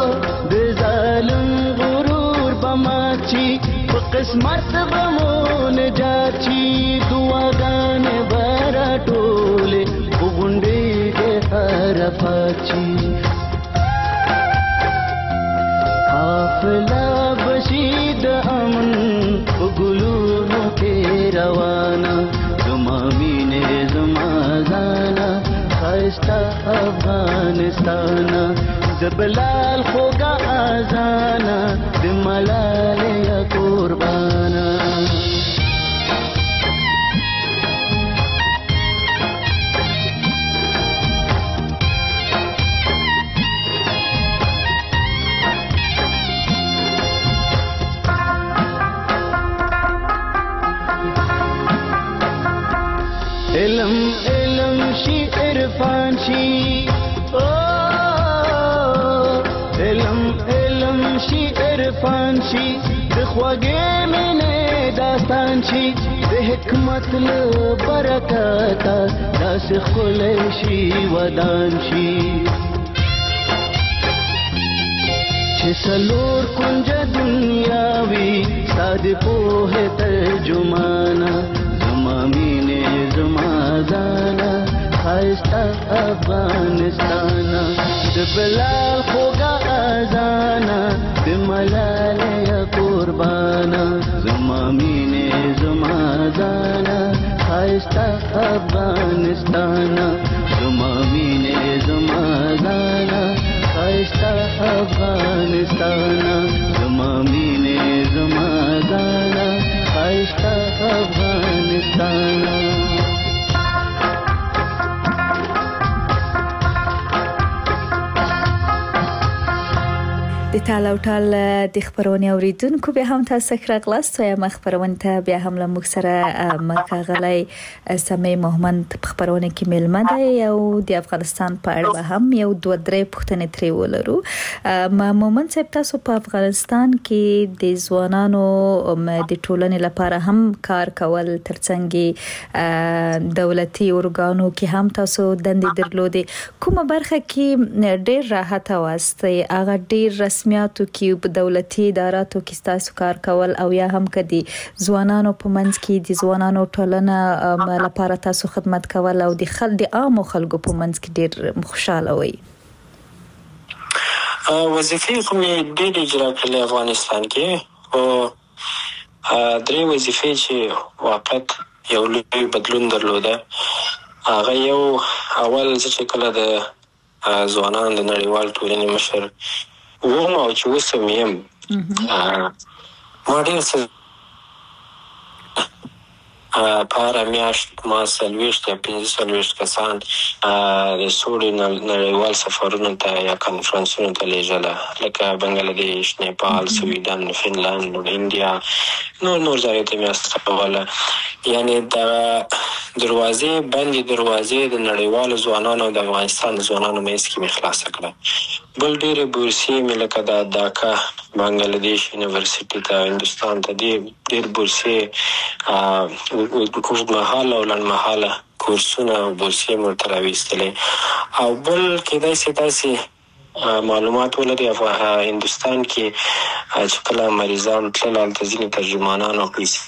قسمت بمون جاچی دعاګانې برا ټولې وګونډې دې حرفاچی حافظه بشید امن وګلونو کې روانه زما مینې زما ځانا خسته افغانستان زبلال خوگا آزانا دی ملالیا قربانا علم علم شی عرفان شی علم علم شي عرفان شي د خوږې مینې داستان شي د حکمت له برکته داسې ښکلی شي ودان شي چې څلور کونجه دنیا وي ستا د پوهې ترجمانه زما مینې زما ځانه ښایسته افغانستانه د بلال خوږه اذانه د ملالیا قربانه زما مینې زما ځانه ښایسته افغانستانه زما مینې زما ځانه ښایسته افغانستانه زما مینې زما ځانه ښایسته افغانستانه د تال او ټال د خبرونې اوریدونکو به هم تاسو سره غلاست وایم خبرونه ته بیا هم له موږ سره مکاغلی سمې محمد خبرونه کې ملمه ده او د افغانستان په اړه هم یو دوه درې پوښتنې ترې ولرو ما مومن صاحب تاسو په افغانستان کې د ځوانانو د ټولنې لپاره هم کار کول ترڅنګ دولتي اورګانو کې هم تاسو دندې درلودې کومه برخه کې ډېر راحت واستي هغه ډېر رسمیاتو کې په دولتي اداراتو کې تاسو کار کول او یا هم کدي ځوانانو په منځ کې د ځوانانو ټولنه لپاره تاسو خدمت کول او د خلک د عام خلکو په منځ کې ډېر خوشاله وي وظیفې کوم ډېر اجرا کړل افغانستان کې او درې وظیفې چې واقعا یو لوی بدلون درلوده هغه یو اول چې کله د ځوانان د نړیوال ټولنې مشر وم او چې وسم یم ما ډېر څه پاره میاشت ما سلویشت یا پنځه سلویشت کسان د سولې نړیوال سفرونو ته یا کنفرانسونو ته لیږله لکه بنګلادیش نیپال سویډن فنلند انډیا نور نور ځایو ته مې استوله یعنی د دروازې بندې دروازې د نړیوالو ځوانانو او د افغانستان ځوانانو منځ کې مې خلاصه کړه بل ډېرې بورسیې مې لکه د ډاکا بنګلادیش یونیورسټي ته هندوستان ته ډېر بورسیې اوږدمهاله او لنډمهاله کورسونه او بورسیې مې ورته راویستلې او بل کیدای شي تاسې معلومات ولري هندوستان کې چې کله مریضان تلل هلته ځینې ترجمانان او پیسې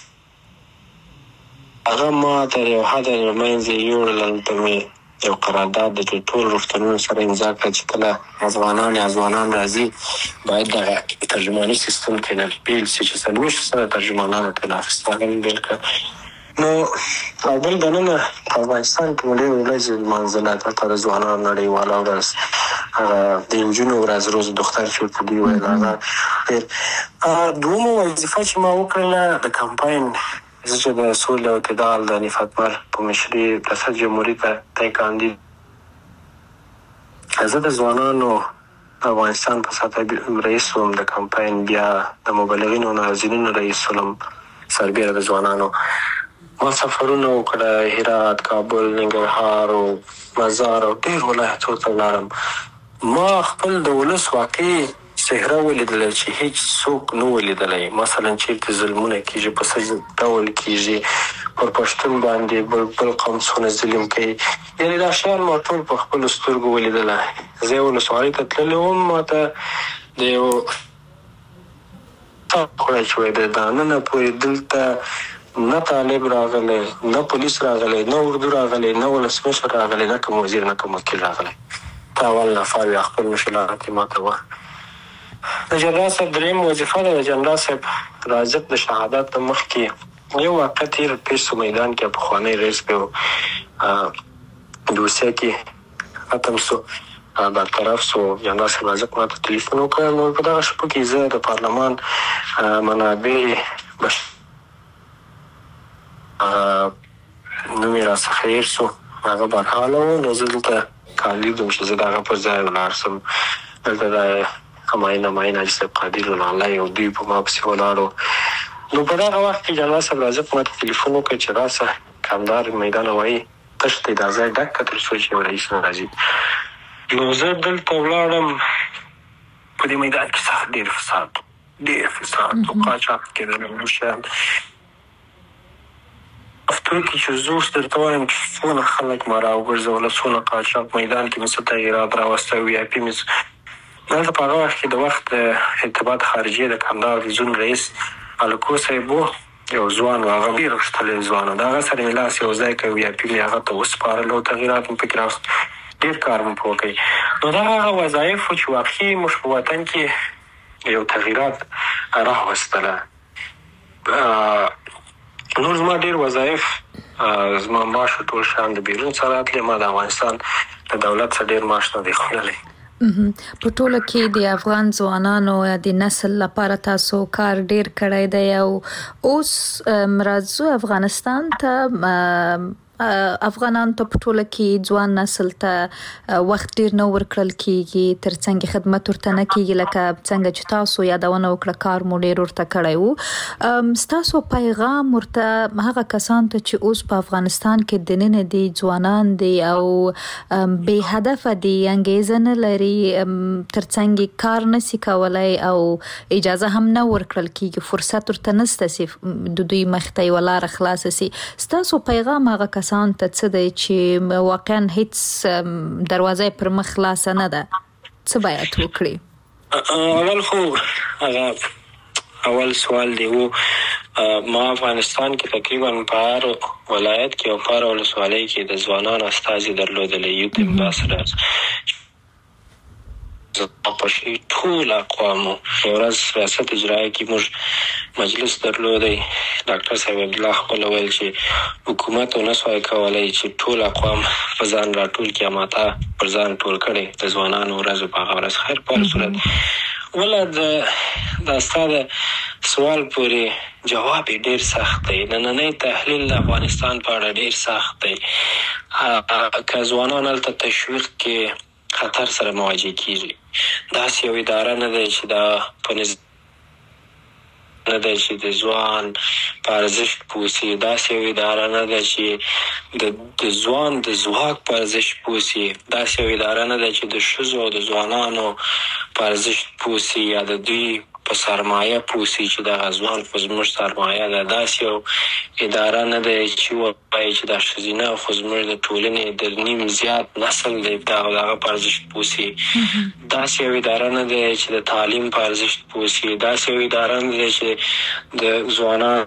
هغه ما تر یو حده منځې یوړل هلته مې یو قرارداد د ټول روغتونونو سره امضا کړه چې کله افغانان یا ځوانان راځي باید دغه ترجماني سیستم کې نه بیل شي چې څلوېښت سره ترجمانانو ترې اخیستل بیل کړه نو او بل دننه افغانستان کې مو ډېرې ورځې لمانځله دلته د ځوانانو نړیواله ورځ د نجونو ورځ روز دختر چې ورته دوی ویل هغه ډېر دومه وظیفه چې ما وکړله د کمپاین زه چې د سولې او اعتدال د نفت مر په مشري ریاست جمهوري ته تی کاندید زه د ځوانانو افغانستان په سطح رئیس وم د کمپاین بیا د مبلغینو او ناظرینو رئیس وم سربیره د ځوانانو ما سفرونه وکړه هرات کابل ننګرهار او مزار او ډېر ولایتونو ته ولاړم ما خپل د ولس واقعي صحرا ولیدله چې هیڅ څوک نه ولیدلی مثلا چېرته ظلمونه کېږي په څه ډول کېږي پر پښتون باندې بل بل قوم څونه ظلم کوي یعنې دا شیان ما ټول په خپلو سترګو ولیدله زه یې ولسوالۍ ته تللی وم ما ته د یو خوړی چې وایي د دانه پورې دلته نه طالب راغلی، نه پولیس راغلی، نه اردو راغلی، نه ولسمشر راغلی، نه کوم وزیر، نه کوم وکیل راغلی. ته اول نفر وي خپل مشکلات یې ماته وه. د جنرال صاحب درېیم وظیفه ده د جنرال صاحب رازق د شهادت د مخکې یو واقع تېر پېښ سو میدان کې پخوانی رئیس به دوسیه کې ختم سو برطرف سو. جنرال صاحب رازق ماته تلیفون وکړ. نو په دغه شپه کې زه د پارلمان منابع بش نوم یې راڅخه هېر سو، هغه برحاله و. نو زه دلته کاندید وم چې زه د هغه پر ځای ولاړ سم. دلته د همایون همایون حاجي صاحب قادر الله او دوی په ما پسې ولاړو. نو په دغه وخت کې جنرال صاحب رازق ماته تلیفون وکړ چې راسه کمدار میدان وایي تش دی دا ځای ډک که تر څو چې یو رئیس نه راځي. نو زه دلته ولاړم. په دې میدان کې سخت ډېر فساد ډېر فساد او قاچاق کېدل نور شیان. هفتو کې چې زه اوس درته وایم چې څونه خلک ما راوګرځوله، څونه قاچاق میدان کې مې څه تغیرات راوسته. وي آی پي مې دلته په هغه وخت کې د وخت ارتباط خارجیه د کمدار د زون رئیس الکو صاحب و، یو ځوان و، هغه ډېر غښتلی ځوان و. د هغه سره مې لاس یو ځای کړ. وي آی پي مې هغه ته وسپارل او تغیرات مې پکې راوست. ډېر کار مې پوه کوي. نو دا هغه وظایف و چې واقعي موږ په وطن کې یو تغیرات راوستله. نور زما ډېر وظایف زما معاش ټول شیان د بیرون څخه راتلې. ما د افغانستان د دولت څخه ډېر معاش نه دی خوړلی. په ټوله کې د افغان ځوانانو یا د نسل لپاره تاسو کار ډېر کړی دی او اوس راځو افغانستان ته. افغانان ته په ټوله کې ځوان نسل ته وخت ډېر نه ورکړل کېږي، ترڅنګ خدمت ورته نه کېږي لکه څنګه چې تاسو یادونه وکړه کار مو ډېر ورته کړی و. ستاسو پیغام ورته هغه کسان ته چې اوس په افغانستان کې دننه دي ځوانان دي او بې هدفه دي، انګېزه نه لري، ترڅنګ کار نشي کولی او اجازه هم نه ورکړل کېږي، فرصت ورته نشته چې د دوی مخ ته یوه لاره خلاصه سي، ستاسو پیغام هغه کسان ته څه دی چې واقعا هیڅ دروازه پر مخ خلاصه نه ده؟ څه باید وکړي؟ اول خو هغه اول سوال دی و ما افغانستان کې تقریبا په هر ولایت کې او په هر ولسوالۍ کې د ځوانانو استازي درلودلی. یوت امباسډرز په شي ټول اقوامو. یو ورځ ریاست اجرایه کې موږ مجلس درلودی. ډاکټر صاحب عبدالله خپل ویل چې حکومت ونه سوای کولی چې ټول اقوام په ځان راټول کړي، اما پر ځان ټول کړي د ځوانانو ورځ په هغه ورځ. خیر په هر صورت وله د دا ستا د سوال پورې جواب یې ډېر سخت دی. نننی تحلیل د افغانستان په اړه ډېر سخت دی. که ځوانان هلته تشویق کې خطر سره مواجه کیږي. داسې یو اداره نه دی چې دا په نظ نه دی چې د ځوان په ارزښت پوه سي. داسې یو اداره نه ده چې د د ځوان د ځواک په ارزښت پوه سي. داسې یو اداره نه ده چې د ښځو او د ځوانانو په ارزښت پوه سي یا د دوی په سرمایه پوه سي چې دغه ځوان خو زموږ سرمایه ده. داسې یو اداره نه دی چې ووایي چې دا ښځینه خو زموږ د ټولنې د نیم زیات نسل دی دغه دغه په ارزښت پوه سي. داسې یو اداره نه دی چې د تعلیم په ارزښت پوه سي. داسې یو اداره نه دی چې د ځوانانو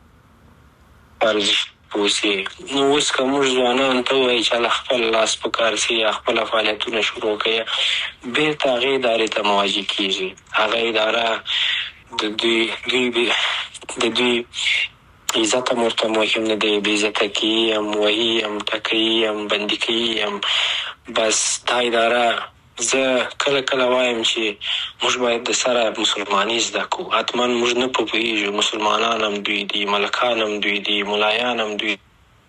په ارزښت پوه سي. نو اوس که موږ ځوانانو ته ووایي چې هله خپل لاس په کار سي یا خپله فعالیتونه شروع کوي، بېرته هغې ادارې ته مواجه کېږي. هغه اداره د دوی دوی د دوی عزت هم ورته مهم نه دی، بې عزته کوي هم، وهي هم، ټکوي هم، بندي کوي هم. بس دا اداره زه کله کله وایم چې موږ باید د سره مسلماني زده کړو. حتما موږ نه پوهېږو، مسلمانان هم دوی دي، ملکان هم دوی دي، ملایان هم دوی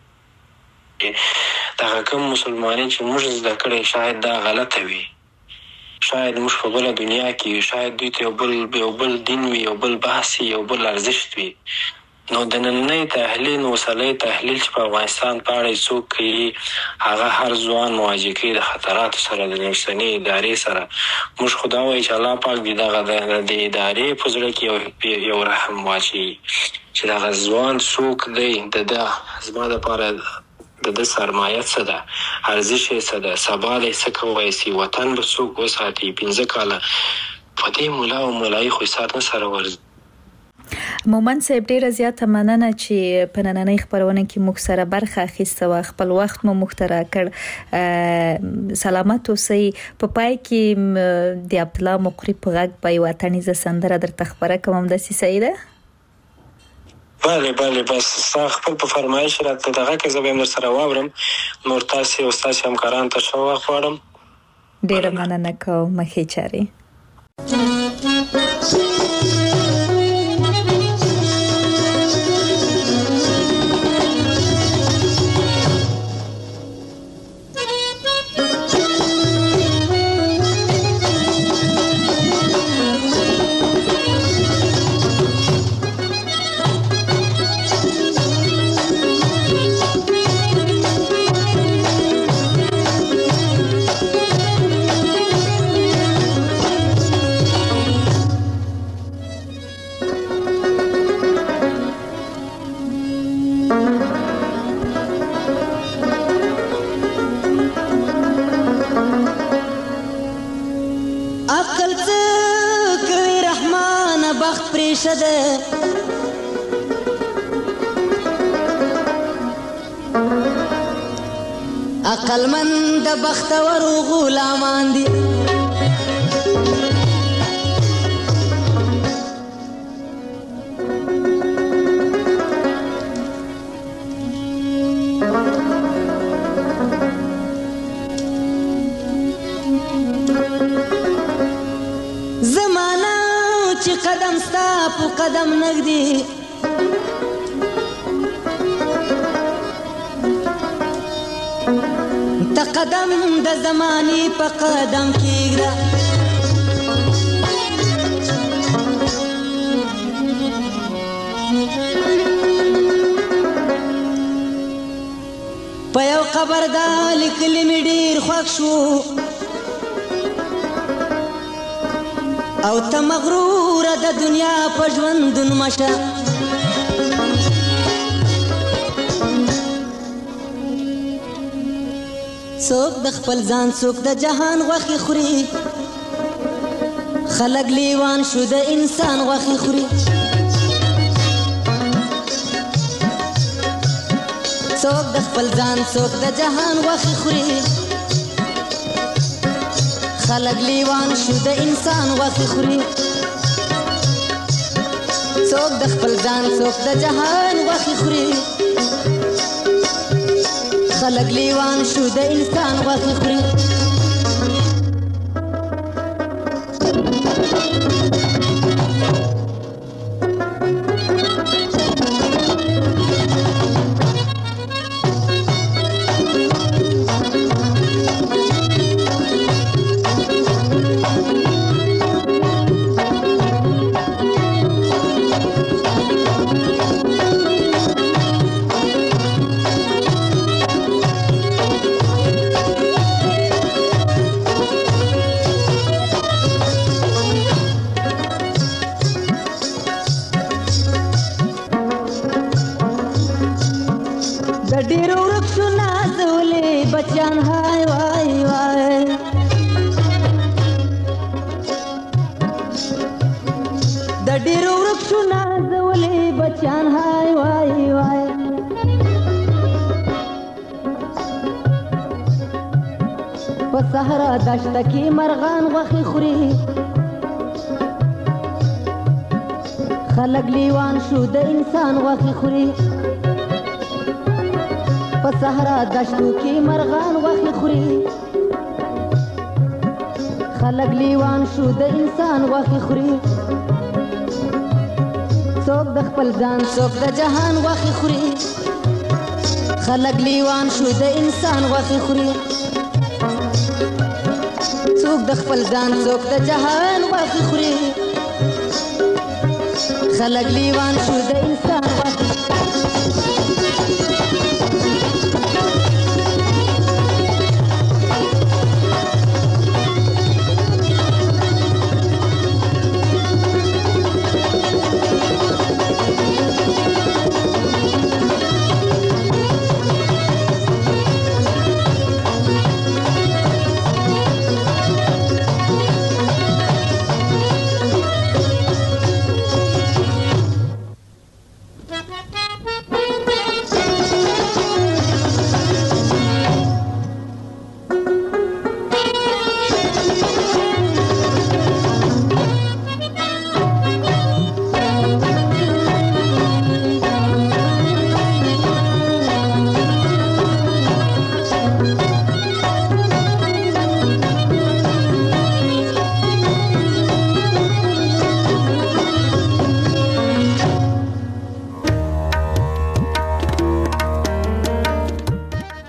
دي. دغه کوم مسلماني چې موږ زده کړی شاید دا غلطه وي، شاید موږ په بله دنیا کې وي، شاید دوی ته یو بل یو بل دین وي، یو بل بحث وي، یو بل ارزښت وي. نو د نننی تحلیل اوسنی تحلیل چې په افغانستان په اړه یې څوک کوي، هغه هر ځوان مواجه کوي د خطراتو سره، د اوسنۍ ادارې سره. موږ خو دا وایي چې الله پاک دې دغه د ادارې په زړه کې یو یو رحم واچوي چې دغه ځوان څوک دی، د ده زما دپاره د ده سرمایه څه ده، ارزش یې څه ده، سبا دی څه کولی سي، وطن به څوک وساتي. پنځه کاله په دې ملا او ملایي خو یې سر نه سره ورځي مومن صاحب ډیره زیاته مننه چې په نننۍ خبرونه کې موږ سره برخه اخیسته او خپل وخت مو مخترع کړ. سلامت اوسئ. په پای کې د عبد الله مقری په غږ په یو اتنیزه سندره درته خبره کوم د سیده. بله بله بس خپل په فرمایش راته دغه کې زه به هم سره واورم. نور تاسو او تاسو همکاران ته ښه وخت غواړم. ډیره مننه کوم. مخې چاري عقل من د بختور غلامان دي زمانہ چې قدم ستا په قدم نږدې تا قدم د زمانی په قدم کېږده په یو قبر دا لیکلي مې ډېر خوښ شو او ته مغروره د دنیا په ژوندون مشه څوک د خپل ځان څوک د جهان غوښې خوري خلک لیوان شو د انسان غوښې خوري څوک د خپل ځان څوک د جهان غوښې خوري خلک لیوان شو د انسان غوښې خوري څوک د خپل ځان څوک د جهان غوښې خوري خلق لیوان شو د انسان غوښې خوري صحرا دشت کی مرغان غوښې خوري خلک لیوان شو د انسان غوښې خوري په صحرا دشتو کې مرغان غوښې خوري خلک لیوان شو د انسان غوښې خوري څوک د خپل ځان څوک د جهان غوښې خوري خلک لیوان شو د انسان غوښې خوري څوک د خپل ځان څوک د جهان غوښې خوري خلک لیوان شو د انسان غوښې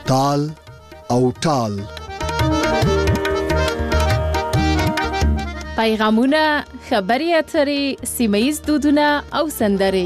تال او ټال. پیغامونه، خبري اترې، سیمه‌ییز دودونه او سندرې.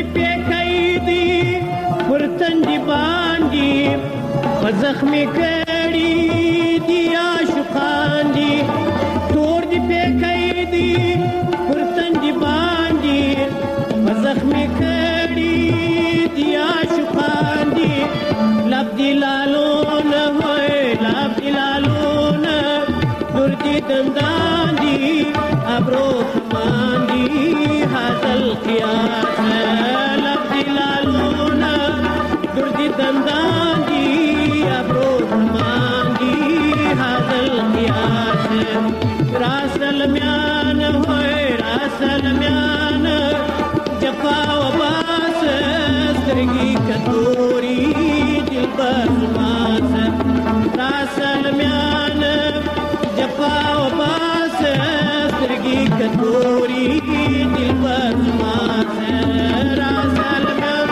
دې پیکای دي پر تندي باندې په زخمي کړي دي عاشقان دي تور دې پیکای دي پر تندي باندې په زخمي کړي دي عاشقان دي لب دي لالونه وای لب دي لالونه نور دي دندان دي ابرو کمان دي حاصل قیاس لب دي لالونه نور دي دندان دي ابرو کمان دي حاصل قیاس راسل میان ہوئے راسل میان جفا و باس سترگی کتوری دل پر ماس راسل میان جفا و باس سترگی کتوری دل پر ماس راسل میان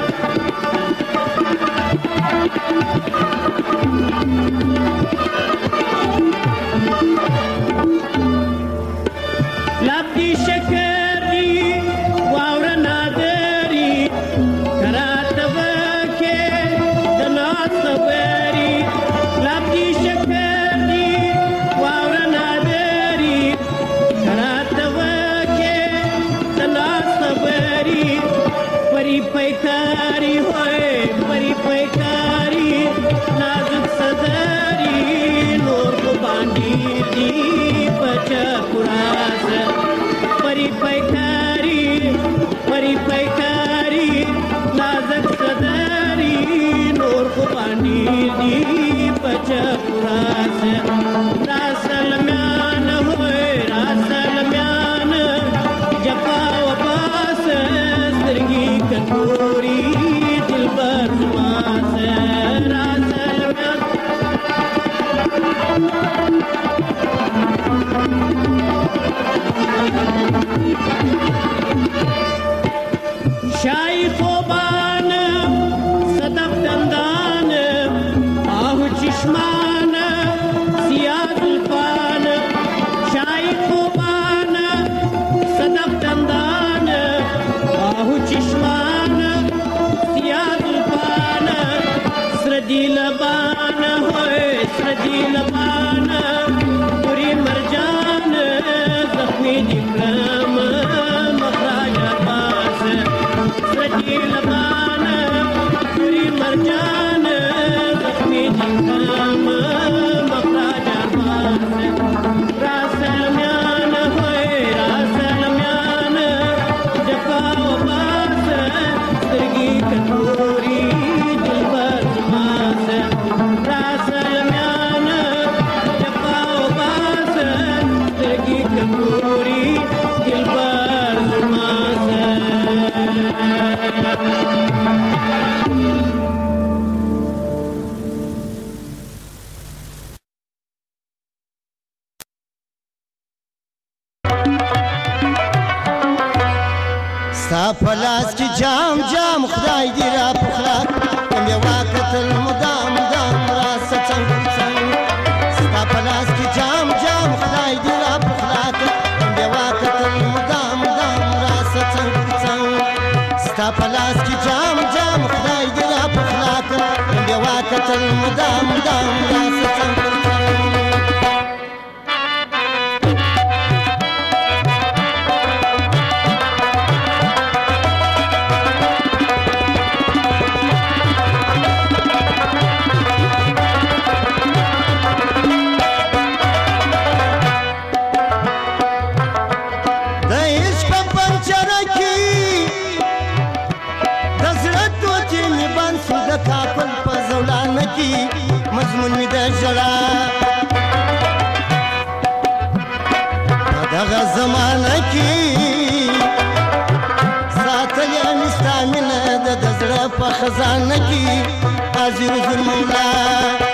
لب دی شکر دی واور نادری کرات وکے دنات خبری لب دی شکر دی واور نادری کرات وکے دنات خبری پری پیکاری ہوئے پری پیکاری نازک صدری نور کو باندی دی بچا پراس پری پیکاری پری پیکاری نازک صدری نور کو باندی دی بچا پراس راسل میان ہوئے راسل میان جفا و باس سترگی کٹوری دل بر ماس راسل میان شاہی خوبان صدف دندان آہو چشمان سیاہ زلفان شاہی خوبان صدف دندان آہو چشمان سیاہ زلفان سردی لبان ہوئے سردی لبان پوری مرجان زخمی دکرم مخراج عباس سردی لبان پوری مرجان زخمی دکرم مخراج عباس راسل میان ہوئے راسل میان جفا و باس سترگی کٹوری دل بر ماس راسل میان جفا و باس سترگی کٹوری دل بر ماس ستا په لاس کې جام جام خدای دې را پخلا کوم یوه کتل مدام مدام راسه څنګ څنګ ستا په لاس کې جام جام خدای دې را پخلا کوم یوه کتل مدام مدام راسه څنګ څنګ ستا په لاس کې جام جام خدای دې را پخلا کوم یوه کتل مدام مدام راسه څنګ څنګ مضمون می د ژړا په دغه زمانه کې ساتلې مې ستا مینه د زړه په خزانه کې حاضر ظلم مولا